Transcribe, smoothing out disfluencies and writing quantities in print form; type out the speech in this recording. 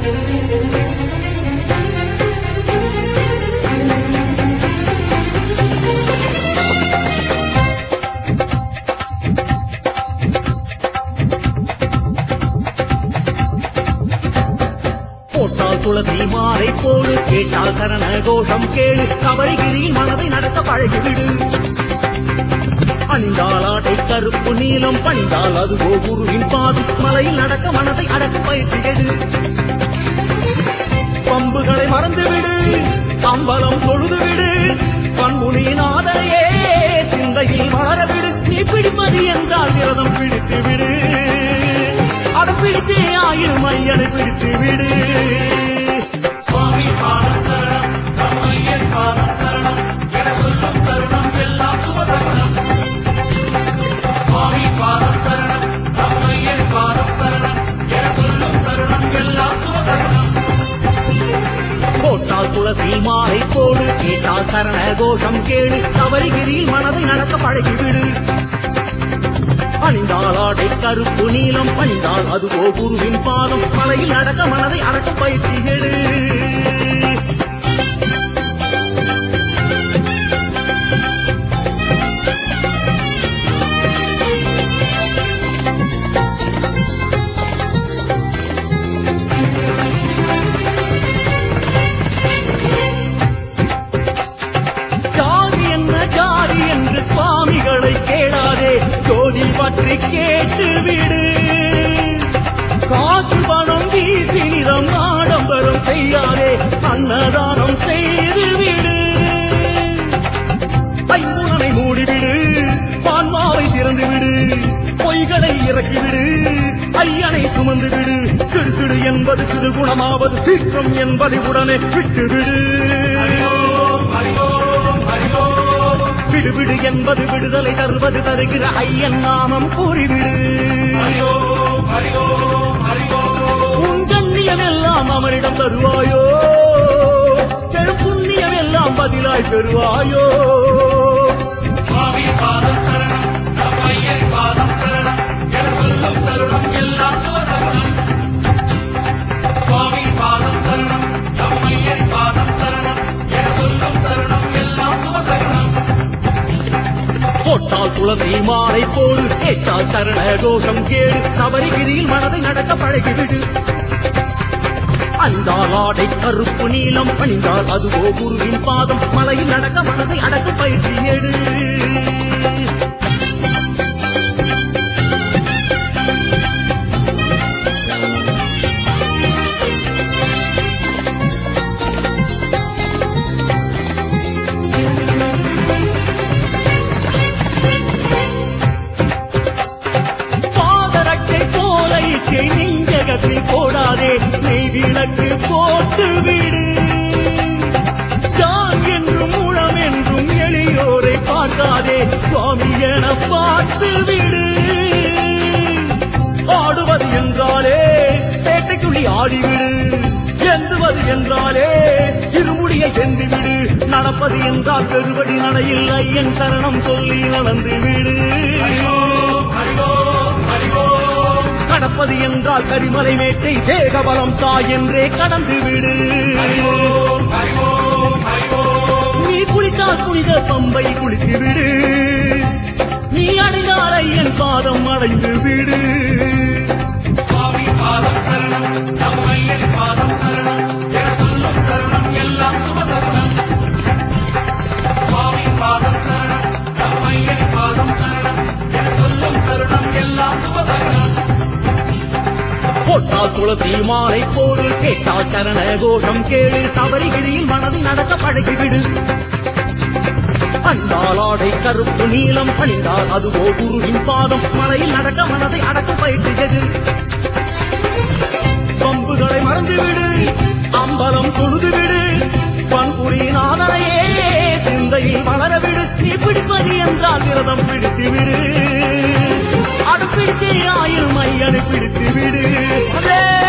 துளசி மாலை போடு கேட்டால் சரண கோஷம் கேளு சபரிகிரியின் மனதை நடத்த பழகிவிடு அணிந்தால் ஆட்டை கருப்பு நீலம் பணிந்தால் அதுவோ குருவின் பாதம் மலையில் நடக்க மனதை அடக்க பயிற்சி எடு பம்புகளை மறந்துவிடு அம்பலம் தொழுதுவிடு பன்முனியின் ஆதரையே சிந்தையில் வளரவிடு நீ பிடிப்பது என்றால் விரதம் பிடித்து விடு அதை பிடித்தே ஆயிரம் ஐயனை பிடித்து விடு போட்டால் துளசி மாலை போடு கேட்டால் சரண கோஷம் கேளு சபரிகிரியில் மனதை நடக்க பழகிவிடு அணிந்தால் ஆடை கருப்பு நீலம் பணிந்தால் அதுவோ குருவின் பாதம் மலையில் நடக்க மனதை அடக்க பயிற்சி எடு சுவாமிகளை கேளாதே ஜோதி பற்றி கேட்டுவிடு காசு பணம் வீசி நிறம் ஆடம்பரம் செய்யாதே அன்னதானம் செய்துவிடு ஐம்புலனை மூடிவிடு பான்மாவை திறந்துவிடு பொய்களை இறக்கிவிடு ஐயனை சுமந்துவிடு சிடு என்பது சிறு குணமாவது சீற்றம் என்பதை உடனே விட்டுவிடு விடுவிடு என்பது விடுதலை தருவது தருகிற ஐயன் நாமம் கூறிவிடு உன் கண்ணியம் எல்லாம் அவனிடம் தருவாயோ பெரும் புண்ணியம் எல்லாம் பதிலாய் பெறுவாயோ பாதம் சரணம் பாதம் சரணம் என சொல்லும் தருணம் எல்லாம் சுவசரணம் சுவாமி பாதம் சரணம் பாதம் சரணம் என சொல்லும் தருணம் எல்லாம் சுவசரணம் போட்டால் துளசி மாலை போடு கேட்டால் சரண கோஷம் கேளு சபரிகிரியில் மனதை நடக்க பழகிவிடு அந்தால் ஆடை கருப்பு நீலம் பணிந்தால் அதுவோ குருவின் பாதம் மலையில் நடக்க மனதை அடக்க பயிற்சி எடு நெஞ்சகத்தில் போடாதே நெய் விளக்கு போட்டு விடு ஜான் என்றும் மூலம் என்றும் எளியோரை பார்க்காதே சுவாமி என பார்த்து விடு ஆடுவது என்றாலே பேட்டைக்குள்ளி ஆடிவிடு எந்துவது என்றாலே இருமுடியை வெந்துவிடு நடப்பது என்றால் பெருவடி நடையில் ஐயன் சரணம் சொல்லி நடந்து விடு கடப்பது என்றால் கரிமலை மேட்டை தேகபலம் தாய் என்றே கடந்து விடு நீ குளித்தால் புனித பம்பை குளித்து விடு நீ அடைந்தால் ஐயன் பாதம் அடைந்து விடு சுவாமி பாதம் சரணம் பாதம் சரணம் என சொல்லும் தருணம் எல்லாம் சுபசரணம் சுவாமி பாதம் சரணம் பாதம் சரணம் என சொல்லும் தருணம் எல்லாம் சுபசரணம் போட்டால் துளசி மாலை போடு கேட்டால் சரண கோஷம் கேளு சபரிகிரியில் மனதை நடக்க பழகிவிடு அந்தால் ஆடை கருப்பு நீலம் பணிந்தால் அதுவோ குருவின் பாதம் மலையில் நடக்க மனதை அடக்க பயிற்சியது பம்புகளை மறந்துவிடு அம்பலம் தொழுதுவிடு பன்புரியின் ஆதரையே சிந்தையில் வளரவிடு நீ பிடிப்பது என்றால் விரதம் பிடித்து விடு அடுப்பிடித்தே ஆயிரம் ஐயனை பிடித்து விடு